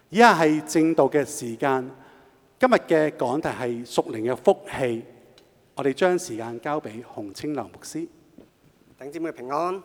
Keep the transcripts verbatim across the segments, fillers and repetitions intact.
以下係正道嘅時間。今日嘅講題係屬靈嘅福氣。我哋將時間交俾洪清流牧師。 弟兄姊妹平安。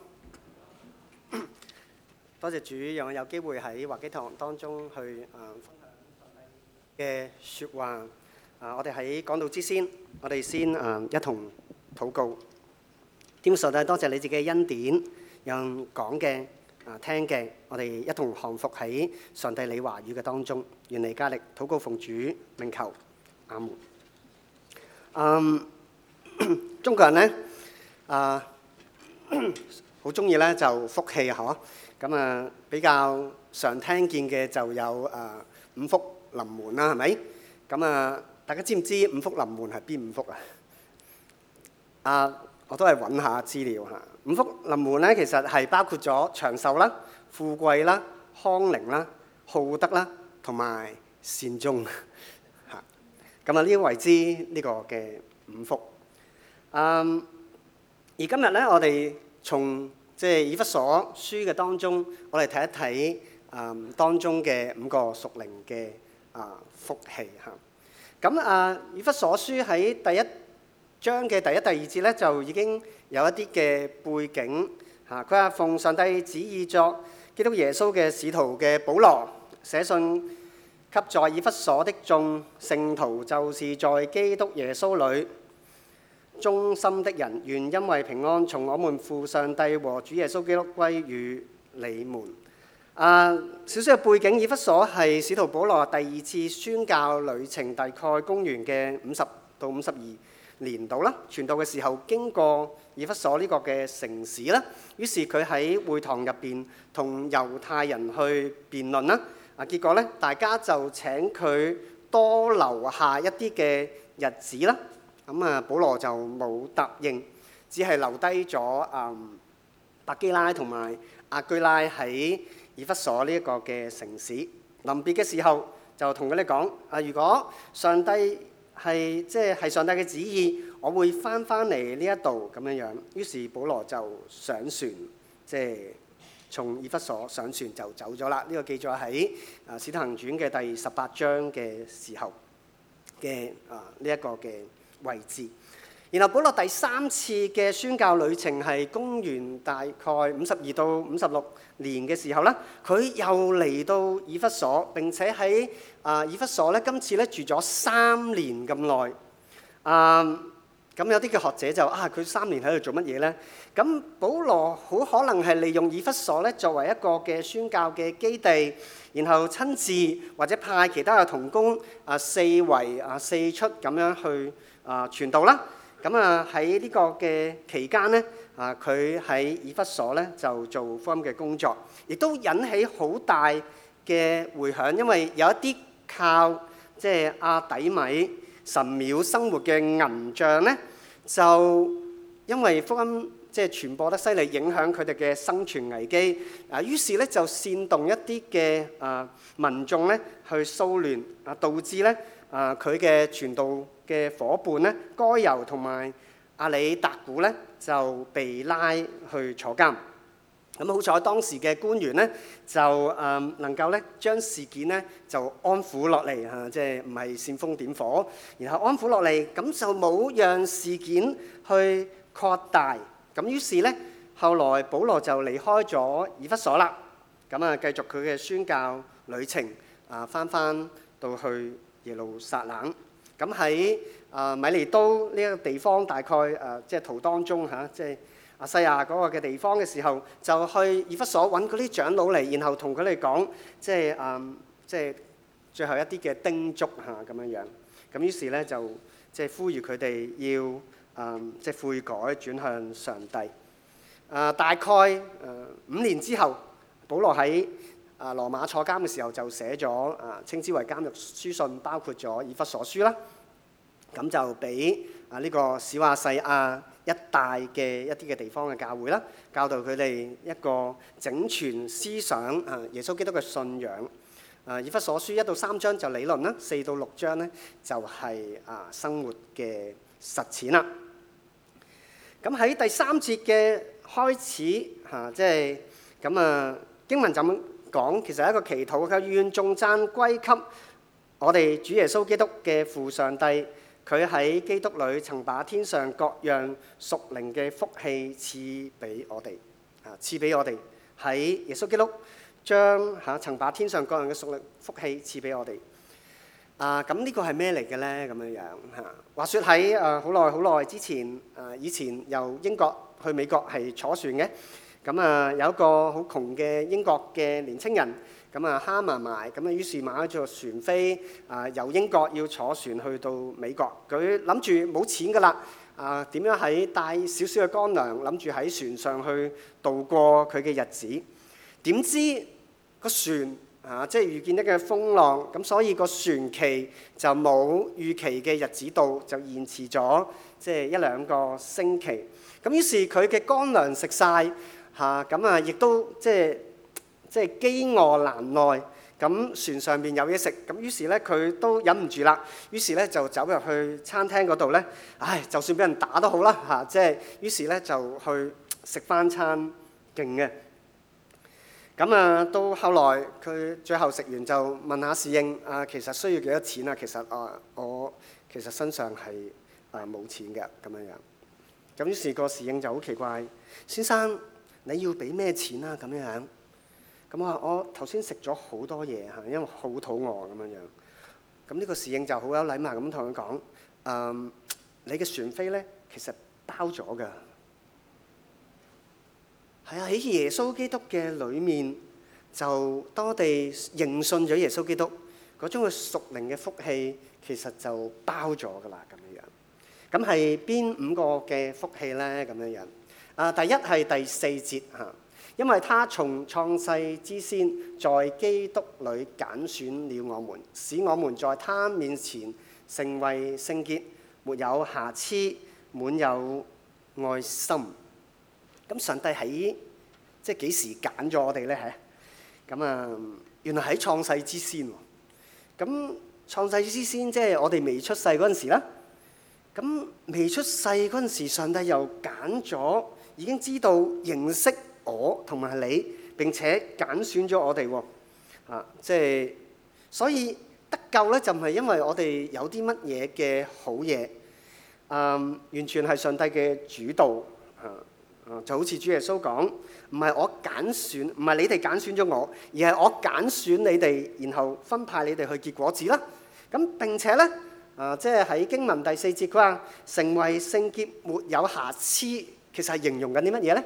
多謝主，讓我有機會喺華基堂當中去誒分享上帝嘅説話。啊，我哋喺講道之先，我哋先誒一同禱告。天父上帝，多謝你自己嘅恩典，讓講嘅啊聽嘅，我哋一同降服喺上帝你話語嘅當中。願你加力，禱告奉主名求，阿門。嗯，中國人咧啊，好中意咧就福氣嗬。咁啊，比較常聽見嘅就有誒五福臨門啦，係咪？咁啊，大家知唔知五福臨門係邊五福啊？啊，我都係揾下資料嚇。五福臨門咧，其實係包括咗長壽啦、富貴啦、康寧啦、好德啦，同埋善終嚇。咁啊，呢為之呢個嘅五福。嗯，而今日咧，我哋從即係以弗所書嘅當中，我哋睇一睇啊、嗯、當中嘅五個屬靈嘅啊福氣嚇。咁啊，以弗所書喺第一章嘅第一、第二節咧，就已經有一啲嘅背景嚇。佢話奉上帝旨意作基督耶穌嘅使徒嘅保羅，寫信給在以弗所的眾聖徒，就是在基督耶穌裏忠心的人，願因為平安從我們父上帝和主耶穌基督歸於你們。啊，少少嘅背景，以弗所係使徒保羅第二次宣教旅程，大概公元嘅五十到五十二年度啦。傳道嘅時候經過以弗所呢個嘅城市啦，於是佢喺會堂入邊同猶太人去辯論啦。啊，結果咧，大家就請佢多留下一啲嘅日子啦。咁啊，保羅就冇答應，只係留低咗嗯百基拉同埋亞居拉喺以弗所呢一個嘅城市。臨別嘅時候就同佢哋講：啊，如果上帝係即係係上帝嘅旨意，我會翻翻嚟呢一度咁樣樣。於是保羅就上船，即係從以弗所上船就走咗啦。呢、這個記載喺啊《使徒行傳》嘅第十八章嘅時候嘅啊呢一個嘅位置。然後保羅第三次嘅宣教旅程係公元大概五十二到五十六年嘅時候咧，佢又嚟到以弗所，並且喺啊以弗所咧今次咧住咗三年咁耐。啊，咁有啲嘅學者就啊，佢三年喺度做乜嘢咧？咁保羅好可能係利用以弗所咧作為一個嘅宣教嘅基地，然後親自或者派其他嘅同工啊四圍啊四出咁樣去啊傳道啦。咁啊喺呢個嘅期間咧，啊佢喺以弗所咧就做福音嘅工作，亦都引起好大嘅迴響，因為有一啲靠即係阿底米神廟生活嘅銀匠咧，就因為福音即係傳播得犀利，影響佢哋嘅生存危機。啊，於是咧就煽動一啲嘅啊民眾咧去騷亂，啊導致咧啊佢嘅傳道嘅夥伴咧，該猶同埋阿里達古咧就被拉去坐監。咁好彩當時嘅官員咧就誒能夠咧將事件咧就安撫落嚟嚇，即係唔係煽風點火，然後安撫落嚟，咁就冇讓事件去擴大。咁於是咧後來保羅就離開咗以弗所啦，咁啊繼續佢嘅宣教旅程啊，翻翻到去耶路撒冷。咁喺啊米利都呢一個地方，大概誒即係途當中嚇，即係亞西亞嗰個嘅地方嘅時候，就去以弗所揾嗰啲長老嚟，然後同佢哋講，即係誒即係最後一啲嘅叮囑嚇咁樣樣。咁於是咧就即係呼籲佢哋要誒即係悔改，轉向上帝。誒大概誒五年之後，保羅喺啊羅馬坐監嘅時候就寫咗啊稱之為監獄書信，包括咗以弗所書啦。咁就俾啊呢個小亞細亞一帶嘅一啲嘅地方嘅教會啦，教導佢哋一個整全思想啊耶穌基督嘅信仰。啊以弗所書一到三章就理論啦，四到六章咧就係啊生活嘅實踐啦。咁喺第三節嘅開始嚇，即係咁啊經文就咁講，其實係一個祈禱嘅，願頌讚歸給我哋主耶穌基督嘅父上帝，佢喺基督裏曾把天上各樣屬靈嘅福氣賜俾我哋，啊，賜俾我哋喺耶穌基督將嚇曾把天上各樣嘅屬靈福氣賜俾我哋。啊，咁呢個係咩嚟嘅咧？咁樣樣嚇。話説喺誒好耐好耐之前，誒、啊、以前由英國去美國係坐船嘅，咁啊有一個好窮嘅英國嘅年青人。咁啊，蝦埋埋，咁啊，於是買咗座船飛啊，由英國要坐船去到美國。佢諗住冇錢㗎啦，啊，點樣喺帶少少嘅乾糧，諗住喺船上去度過佢嘅日子。點知個船啊，即係遇見一個風浪，咁所以個船期就冇預期嘅日子到，就延遲咗即係一兩個星期。咁於是佢嘅乾糧食晒，嚇，咁啊，亦都即係。即係飢餓難耐，咁船上邊有嘢食，咁於是咧佢都忍唔住啦，於是咧就走入去餐廳嗰度咧，唉，就算俾人打都好啦嚇，即係於是咧就去食翻餐勁嘅。咁啊，到後來佢最後食完就問下侍應啊，其實需要幾多錢啊？其實啊，我其實身上係啊冇錢嘅咁樣樣。咁於是個侍應就好奇怪，先生你要俾咩錢啊？咁樣樣。咁我話我頭先食咗好多嘢嚇，因為好肚餓咁樣樣。咁呢個侍應就好有禮貌咁同佢講：誒、嗯，你嘅船飛咧其實包咗㗎。係啊，喺耶穌基督嘅裏面，就當我哋認信咗耶穌基督嗰種嘅屬靈嘅福氣，其實就包咗㗎啦咁樣樣。咁係邊五個嘅福氣咧？咁樣樣。啊，第一係第四節嚇。因為他從創世之先，在基督裏揀選了我們，使我們在他面前成為聖潔，沒有瑕疵，滿有愛心。咁上帝喺即係幾時揀咗我哋咧？嚇，咁啊，原來喺創世之先喎。咁創世之先即係我哋未出世嗰陣時啦。咁未出世嗰陣時，上帝又揀咗，已經知道認識我同埋你，並且揀選咗我哋喎，啊，即係所以得救咧，就唔係因為我哋有啲乜嘢嘅好嘢，嗯，完全係上帝嘅主導，啊啊，就好似主耶穌講，唔係我揀選，唔係你哋揀選咗我，而係我揀選你哋，然後分派你哋去結果子啦。咁並且咧，啊，即係喺經文第四節，佢話成為聖潔，沒有瑕疵，其實係形容緊啲乜嘢咧？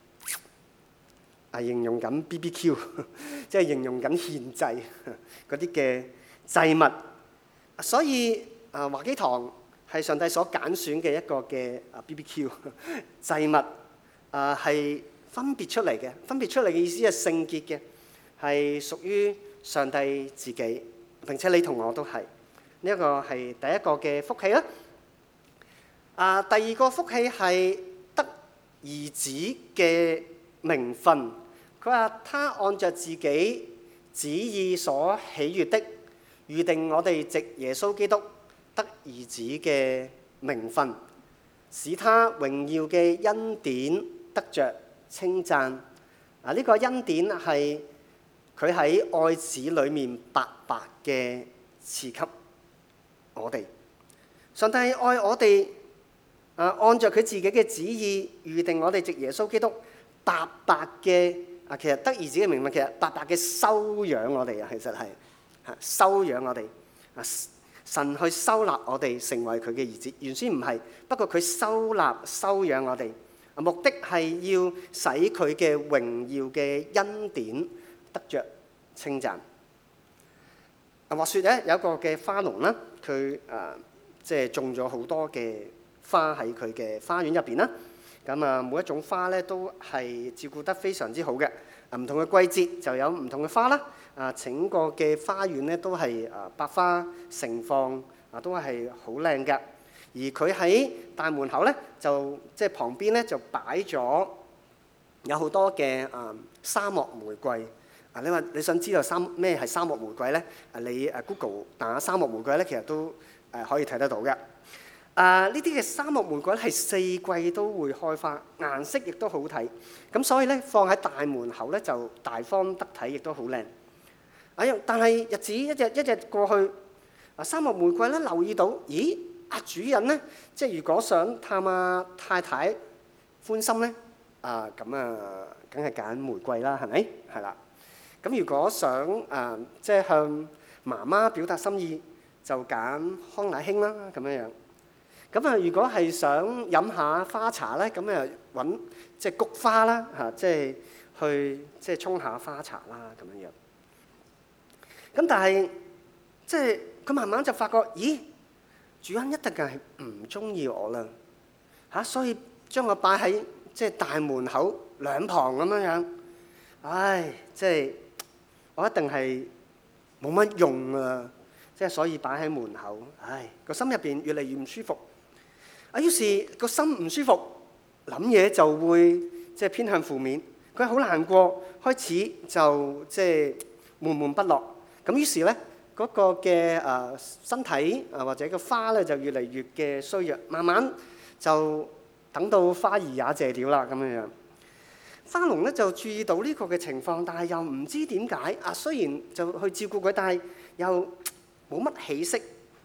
係形容緊 B B Q， 即係形容緊獻祭嗰啲嘅祭物。所以啊，華基堂係上帝所揀選嘅一個嘅啊 B B Q 祭物，啊係分別出嚟嘅。分別出嚟嘅意思係聖潔嘅，係屬於上帝自己。並且你同我都係呢一個係第一個嘅福氣啦。啊，第二個福氣係得兒子嘅名分。佢話：他按着自己旨意所喜悅的，預定我哋藉耶穌基督得兒子嘅名分，使他榮耀嘅恩典得着稱讚。啊，呢個恩典係佢喺愛子裏面白白嘅賜給我哋。上帝愛我哋，啊，按着佢自己嘅旨意預定我哋藉耶穌基督白白嘅。啊，其實得兒子嘅名分，其實白白嘅收養我哋啊，其實係嚇收養我哋啊，神去收納我哋成為佢嘅兒子。原先唔係，不過佢收納收養我哋，目的係要使佢嘅榮耀嘅恩典得着稱讚。啊，話説咧有一個嘅花農啦，佢啊即係種咗好多嘅花喺佢嘅花園入邊啦。咁啊，每一種花咧都係照顧得非常之好嘅。啊，唔同嘅季節就有唔同嘅花啦。啊，整個嘅花園咧都係啊百花盛放，啊都係好靚嘅。而佢喺大門口咧就即係旁邊咧就擺咗有好多嘅啊沙漠玫瑰。啊，你話你想知道沙咩係沙漠玫瑰咧？啊，你誒 Google 打沙漠玫瑰咧，其實都誒可以睇得到嘅。 啊！呢啲嘅沙漠玫瑰係四季都會開花，顏色亦都好睇。咁所以咧，放喺大門口咧就大方得體，亦都好靚。哎呀！但係日子一日一日過去，啊沙漠玫瑰咧留意到，咦？阿主人咧，即係如果想探阿太太歡心咧，啊咁啊，梗係揀玫瑰啦，係咪？係啦。咁如果想啊，即係向媽媽表達心意，就揀康乃馨啦，咁樣樣。咁啊，如果係想飲下花茶咧，咁啊揾即係菊花啦，嚇，即係去即係沖下花茶啦，咁樣樣。咁但係即係佢慢慢就發覺，咦，主人一定係唔中意我啦，嚇，所以將我擺喺即係大門口兩旁咁樣樣。唉，即係我一定係冇乜用啊，即係所以擺喺門口。唉，個心入邊越嚟越唔舒服。啊，於是個心唔舒服，諗嘢就會即係偏向負面。佢好難過，開始就即係悶悶不樂。咁於是咧，嗰個嘅誒身體啊或者個花咧就越嚟越嘅衰弱，慢慢就等到花兒也謝了啦咁樣樣。花農咧就注意到呢個嘅情況，但係又唔知點解啊。雖然就去照顧佢，但係又冇乜起色。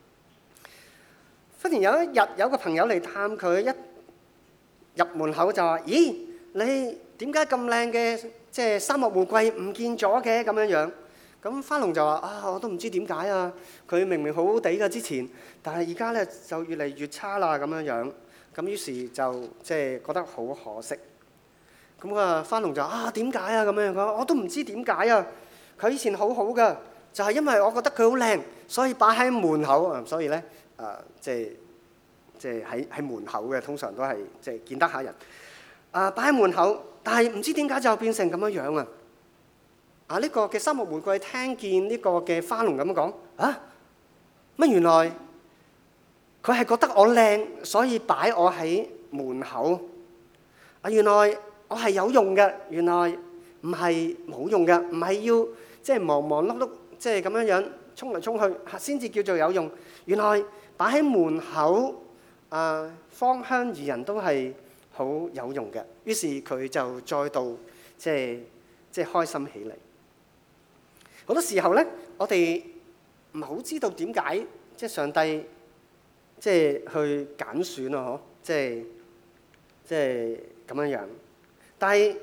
忽然有一日，有個朋友嚟探佢，一入門口就話：咦，你點解咁靚嘅即係沙漠玫瑰唔見咗嘅咁樣樣？咁花農就話：啊，我都唔知點解啊！佢明明好好地㗎之前，但係而家咧就越嚟越差啦咁樣樣。咁於是就即係覺得好可惜。咁啊，花農就啊點解啊咁樣講？我都唔知點解啊！佢以前好好㗎，就係因為我覺得佢好靚，所以擺喺門口啊。所以咧。誒、呃，即係即係喺喺門口嘅，通常都係即係見得下人。啊，擺喺門口，但係唔知點解就變成咁樣樣啊！啊，呢、這個嘅沙漠玫瑰聽見呢個嘅花農咁講，啊，乜原來佢係覺得我靚，所以擺我喺門口。啊，原來我係有用嘅，原來唔係冇用嘅，唔係要即係忙忙碌碌，即係咁樣樣衝嚟衝去，先至叫做有用。原來擺喺門口，啊，芳香怡人都係好有用嘅。於是佢就再度即係即係開心起嚟。好多時候咧，我哋唔係好知道點解即係上帝即係去揀選啊，嗬，即係即係咁樣樣。但係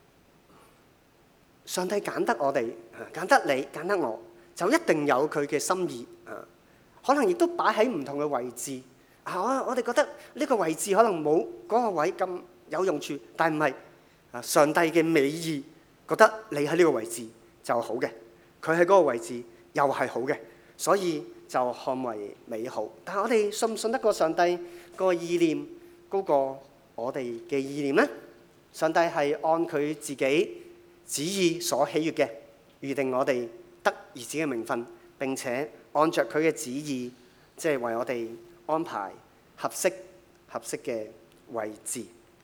上帝揀得我哋，揀得你，揀得我，就一定有佢嘅心意啊！可能亦都擺喺唔同嘅位置啊！我我哋覺得呢個位置可能冇嗰個位咁有用處，但係唔係啊？上帝嘅美意覺得你喺呢個位置就好嘅，佢喺嗰個位置又係好嘅，所以就看為美好。但係我哋信唔信得過上帝個意念高過我哋嘅意念呢？上帝係按佢自己旨意所喜悅嘅，預定我哋得兒子嘅名分，並且按着佢嘅旨意，即係為我哋安排合適合適嘅位置。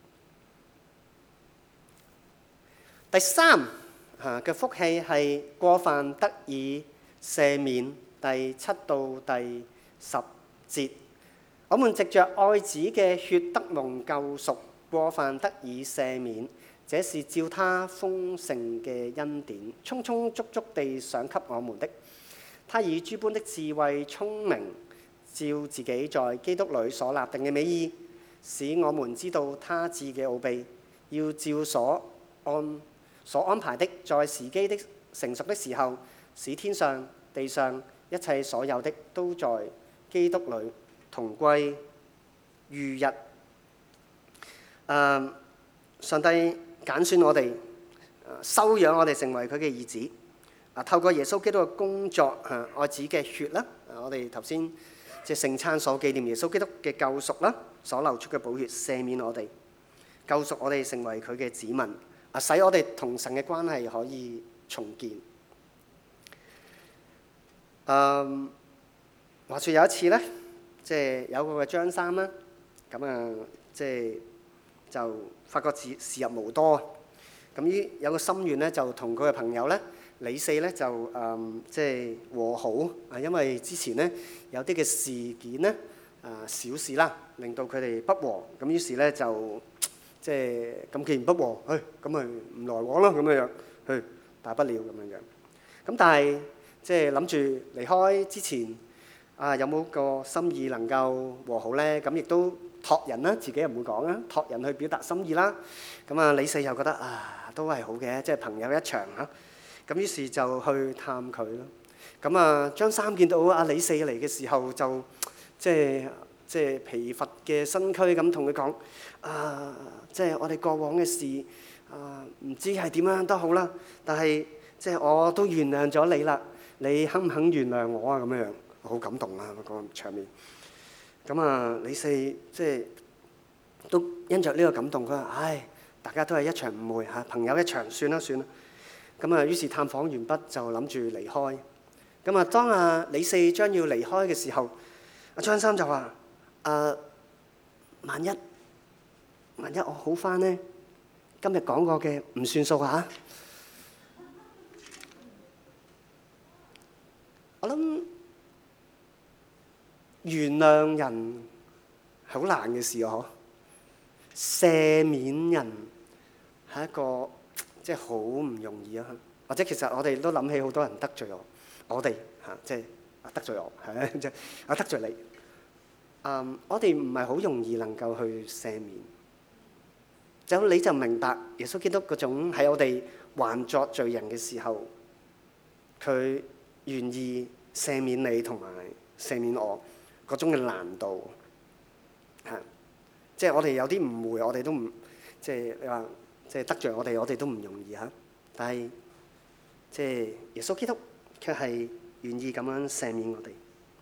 第三嚇嘅福氣係過犯得以赦免，第七到第十節，我們藉着愛子嘅血得蒙救贖，過犯得以赦免，這是照他豐盛嘅恩典，充充足足地賞給我們的。他以諸般的智慧聰明，照自己在基督裏所立定嘅美意，使我們知道他旨嘅奧秘，要照所安所安排的，在時機的成熟的時候，使天上地上一切所有的都在基督裏同歸於一。呃、上帝揀選我哋，收養我哋成為佢嘅兒子。啊！透過耶穌基督嘅工作，啊，愛子嘅血啦，啊，我哋頭先即係聖餐所紀念耶穌基督嘅救贖啦，所流出嘅寶血赦免我哋，救贖我哋成為佢嘅子民，啊，使我哋同神嘅關係可以重建。嗯，話說有一次咧，即係有個嘅張三啦，咁啊，即係就發覺自時日無多，咁於有個心願咧，就同佢嘅朋友咧。李四咧就誒即係和好啊，因為之前咧有啲嘅事件咧啊小事啦，令到佢哋不和。咁於是咧就即係咁，既然不和，誒咁咪唔來往咯，咁樣樣，去大不了咁樣樣。咁但係即係諗住離開之前，啊有冇個心意能夠和好咧？咁亦都託人啦，自己又唔會講啊，託人去表達心意啦。咁啊，李四又覺得啊都係好嘅，即係朋友一場嚇。咁於是就去探佢咯。咁啊，張三見到阿李四嚟嘅時候，就即係即係疲乏嘅身軀咁同佢講：啊，即係我哋過往嘅事啊，唔知係點樣都好啦。但係即係我都原諒咗你啦，你肯唔肯原諒我啊？咁樣樣好感動啊！嗰個場面。咁啊，李四即係都因着呢個感動，佢話：唉，大家都係一場誤會嚇，朋友一場，算啦算啦。咁啊，於是探訪完畢就諗住離開。咁啊，當阿李四將要離開嘅時候，阿張三就話：誒，萬一萬一我好返呢？今日講過嘅唔算數嚇。我諗原諒人係好難嘅事啊！嗬，赦免人係一個即係好唔容易啊！或者其實我哋都諗起好多人得罪我，我哋嚇即係得罪我係即係啊得罪你。嗯，我哋唔係好容易能夠去赦免。就你就明白耶穌基督嗰種喺我哋還作罪人嘅時候，佢願意赦免你同埋赦免我嗰種嘅難度嚇。即係我哋有啲誤會，我哋都唔即係你話即係得罪我哋，我哋都唔容易嚇。但係即係耶穌基督卻係願意咁樣赦免我哋，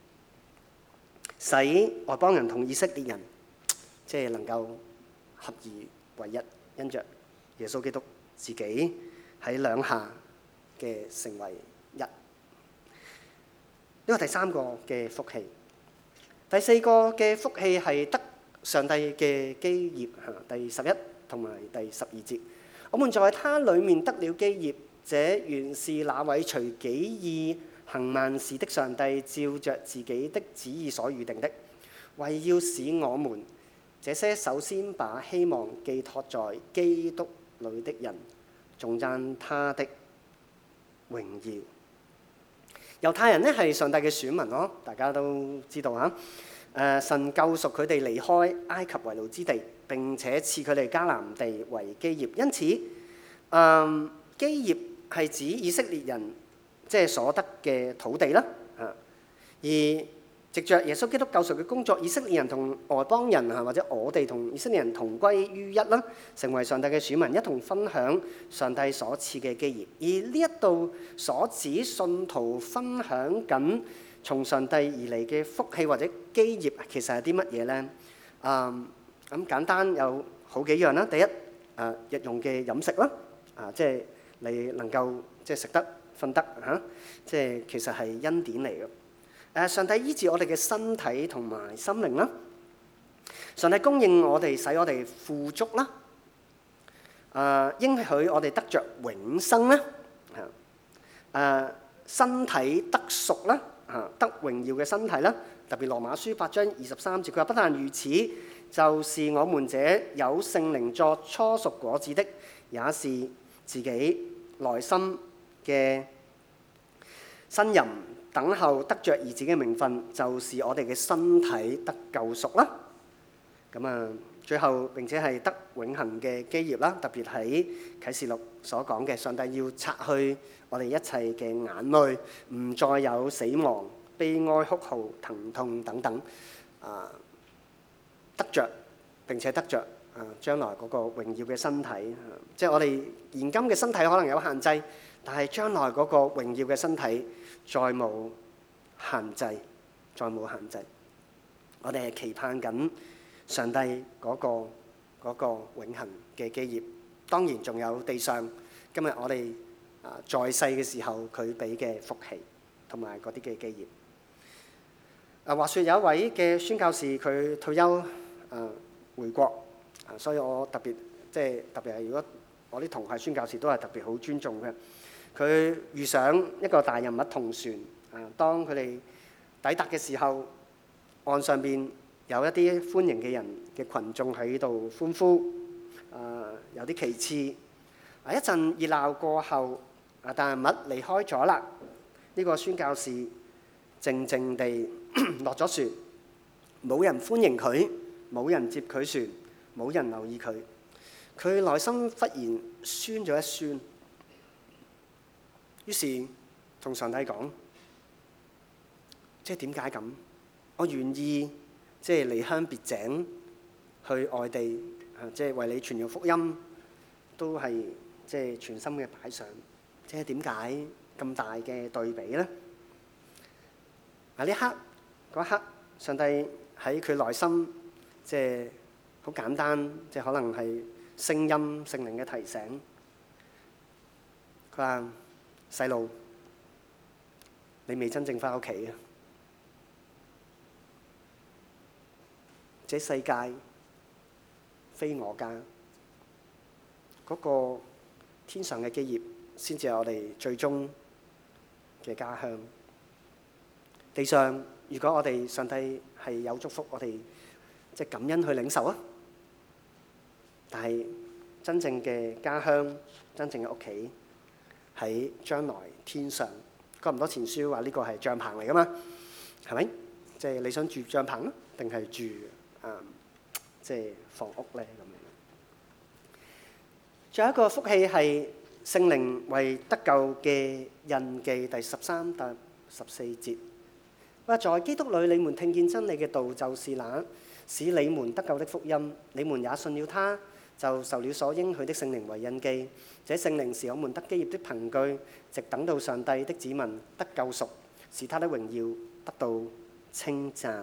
使外邦人同以色列人即係能夠合而為一，因着耶穌基督自己喺兩下嘅成為一。呢個第三個嘅福氣，第四個嘅福氣係得上帝嘅基業嚇。第十一同埋第十二節，我們在他裡面得了基業，這原是那位隨己意行萬事的上帝照着自己的旨意所預定的，為要使我們這些首先把希望寄託在基督裏的人，頌讚他的榮耀。猶太人呢係上帝嘅選民咯，大家都知道嚇。誒，神救贖佢哋離開埃及為奴之地，並且賜佢哋迦南地為基業。因此，誒、嗯、基業係指以色列人即係所得嘅土地啦。啊，而藉着耶穌基督救贖嘅工作，以色列人同外邦人啊，或者我哋同以色列人同歸於一啦，成為上帝嘅選民，一同分享上帝所賜嘅基業。而呢一度所指信徒分享緊從上帝而嚟嘅福氣或者基業，其實係啲乜嘢咧？啊，咁簡單有好幾樣啦。第一，啊日用嘅飲食啦，啊即係你能夠即係食得瞓得嚇，即係其實係恩典嚟嘅。誒，上帝醫治我哋嘅身體同埋心靈啦，上帝供應我哋，使我哋富足啦，誒應許我哋得着永生啦，誒身體得贖啦，嚇得榮耀嘅身體啦，特別羅馬書八章二十三節，佢話不但如此，就是我們這有聖靈作初熟果子的，也是自己內心嘅呻吟。等候得着兒子嘅名分，就是我哋嘅身體得救贖啦。咁啊，最後並且係得永恆嘅基業啦。特別喺啟示錄所講嘅，上帝要擦去我哋一切嘅眼淚，唔再有死亡、悲哀、哭號、疼痛等等。啊，得着並且得着啊，將來嗰個榮耀嘅身體。啊，即係我哋現今嘅身體可能有限制，但係將來嗰個榮耀嘅身體，再冇限制，再冇限制。我哋係期盼緊上帝嗰個嗰個永恆嘅基業。當然仲有地上今日我哋啊在世嘅時候佢俾嘅福氣同埋嗰啲嘅基業。啊，話說有一位嘅宣教士佢退休啊回國啊，所以我特別即係特別係如果我啲同係宣教士都係特別好尊重嘅。佢遇上一個大人物同船，啊，當佢哋抵達嘅時候，岸上邊有一啲歡迎嘅人嘅群眾喺度歡呼，啊、有啲旗幟。啊，一陣熱鬧過後，啊，但係物離開咗啦。呢、這個宣教士靜靜地落咗船，冇人歡迎佢，冇人接佢船，冇人留意佢。佢內心忽然酸咗一酸，於是同上帝講：即係點解咁？我願意即係離鄉別井去外地，啊，即係為你傳揚福音，都係即係全心嘅擺上。即係點解咁大嘅對比咧？啊！呢刻嗰刻，上帝喺佢內心即係好簡單，即係可能係聲音聖靈嘅提醒。佢話：細路，你未真正翻屋企啊！這世界非我家，嗰個天上嘅基業先至係我哋最終嘅家鄉。地上，如果我哋上帝係有祝福，我哋即係感恩去領受啊！但係真正嘅家鄉、真正嘅屋企喺將來天上。哥林多前書話呢個係帳棚嚟噶嘛？係咪？即係你想住帳棚啊，定係住啊、嗯？即係房屋咧咁樣。仲有一個福氣係聖靈為得救嘅印記，第十三到十四節。話在基督裏，你們聽見真理嘅道，就是那使你們得救的福音。你們也信了他，就受了所應許的聖靈為印記。這聖靈是我們得基業的憑據，直等到上帝的子民得救贖，使他的榮耀得到稱讚。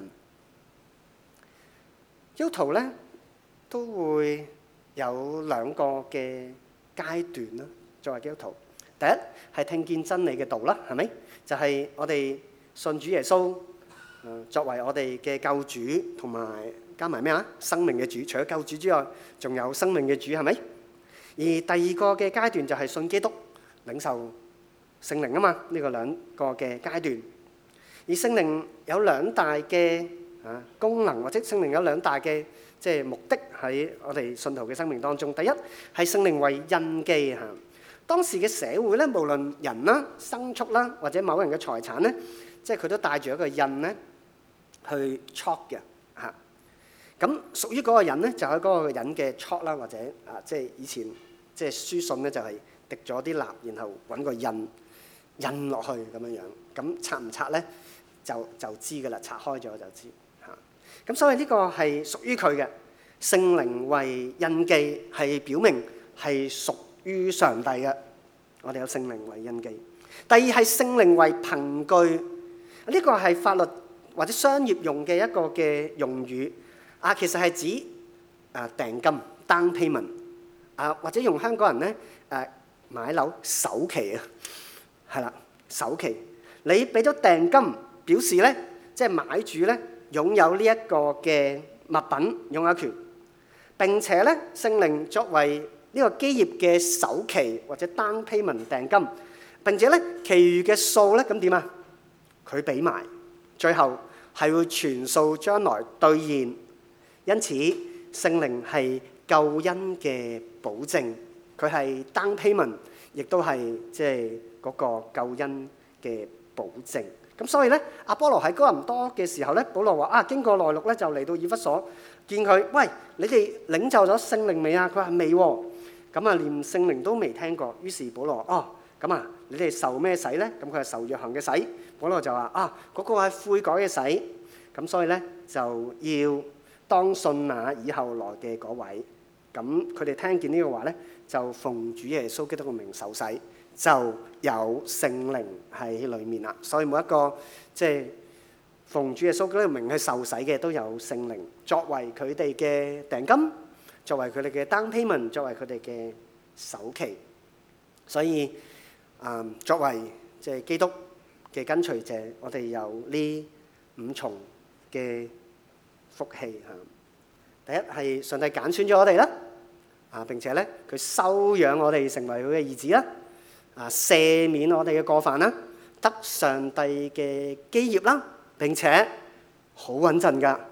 基督徒咧都會有兩個嘅階段啦。作為基督徒，第一係聽見真理嘅道啦，係咪？就係、是、我哋信主耶穌，誒作為我哋嘅救主，同埋加埋咩啊？生命嘅主，除咗救主之外，仲有生命嘅主，係咪？而第二個嘅階段就係信基督，領受聖靈啊嘛。呢個兩個嘅階段，而聖靈有兩大嘅啊功能，或者聖靈有兩大嘅即係目的喺我哋信徒嘅生命當中。第一係聖靈為印記嚇。當時嘅社會咧，無論人啦、牲畜啦，或者某人嘅財產咧，即係佢都帶住一個印咧去 chalk 嘅嚇。咁屬於嗰個人咧，就喺嗰個人嘅 chalk 啦，或者啊，即係以前即係書信咧，就係滴咗啲蠟，然後揾個印印落去咁樣樣。咁拆唔拆咧，就就知㗎啦。拆開咗就知嚇。咁所以呢個係屬於佢嘅聖靈為印記，係表明係屬於上帝嘅。我哋有聖靈為印記。第二係聖靈為憑據，呢個係法律或者商業用嘅一個嘅用語啊，其實係指啊訂金 down payment 啊，或者用香港人咧誒買樓首期啊，係啦，首期你俾咗訂金，表示咧即係買主咧擁有呢一個嘅物品擁有權，並且咧聖靈作為呢個基業嘅首期或者 down payment 訂金，並且咧其餘嘅數咧咁點啊？佢俾埋，最後係會全數將來兌現。因此聖靈係救恩嘅保證，佢係 down payment，亦都係即係嗰個救恩嘅保證。咁所以咧，阿波羅喺哥林多嘅時候咧，保羅話啊，經過內陸咧就嚟到以弗所見佢，喂，你哋領受咗聖靈未啊？佢話未喎。咁啊，連聖靈都未聽過。於是保羅哦，咁啊，你哋受咩洗咧？咁佢係受約翰嘅洗。保羅就話啊，嗰個係悔改嘅洗。咁所以咧就要當信那以後來嘅嗰位。咁佢哋聽見呢個話咧，就奉主耶穌基督嘅名受洗，就有聖靈喺裡面啦。所以每一個即係奉主耶穌基督嘅名去受洗嘅，都有聖靈作為佢哋嘅訂金，作為佢哋嘅 down payment，作為佢哋嘅首期。所以啊、嗯，作為即係基督嘅跟隨者，我哋有呢五重嘅福氣嚇。第一係上帝揀選咗我哋啦，啊並且咧佢收養我哋成為佢嘅兒子啦，啊赦免我哋嘅過犯啦，得上帝嘅基業啦，並且好穩陣㗎，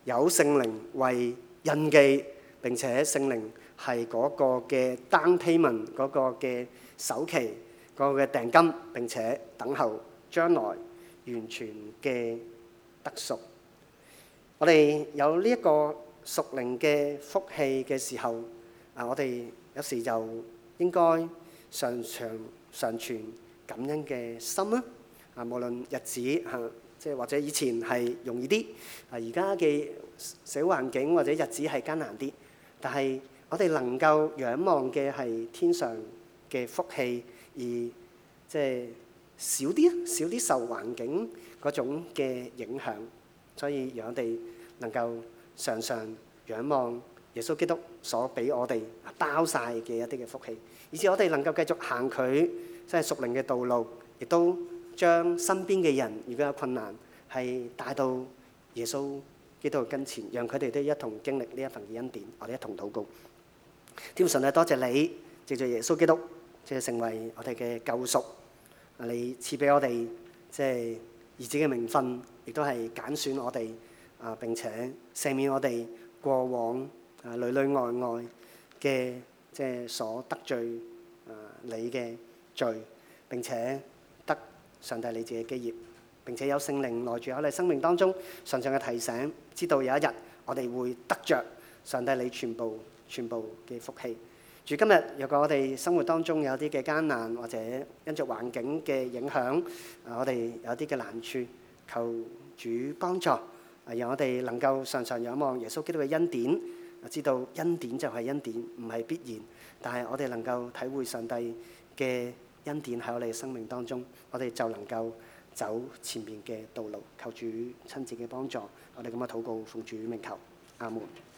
有聖靈為印記，並且聖靈係嗰個嘅 down payment 嗰個嘅首期嗰個嘅訂金，並且等候將來完全嘅得贖。我哋有呢一個屬靈嘅福氣嘅時候，啊，我哋有時就應該常常常存感恩嘅心啦。啊，無論日子嚇，即係或者以前係容易啲，啊，而家嘅社會環境或者日子係艱難啲，但係我哋能夠仰望嘅係天上嘅福氣，而即係少啲少啲受環境嗰種嘅影響，所以讓我哋能夠常常仰望耶穌基督所俾我哋包晒嘅一啲嘅福氣，以至我哋能夠繼續行佢即係屬靈嘅道路，亦都將身邊嘅人如果有困難，係帶到耶穌基督嘅跟前，讓佢哋都一同經歷呢一份嘅恩典。我哋一同禱告。天父神啊，多謝你藉著耶穌基督，即係成為我哋嘅救贖。你賜俾我哋即係兒子嘅名分，亦都係揀選我哋啊，並且赦免我哋過往啊裏裏外外嘅即係所得罪啊你嘅罪，並且得上帝你自己嘅基業，並且有聖靈內住喺我哋生命當中，常常嘅提醒，知道有一日我哋會得着上帝你全部全部嘅福氣。住今日，若果我哋生活當中有啲嘅艱難，或者因着環境嘅影響，啊，我哋有啲嘅難處，求主幫助，啊，讓我哋能夠常常仰望耶穌基督嘅恩典，啊，知道恩典就係恩典，唔係必然，但係我哋能夠體會上帝嘅恩典喺我哋嘅生命當中，我哋就能夠走前面嘅道路。求主親自嘅幫助，我哋咁嘅禱告奉主名求，阿門。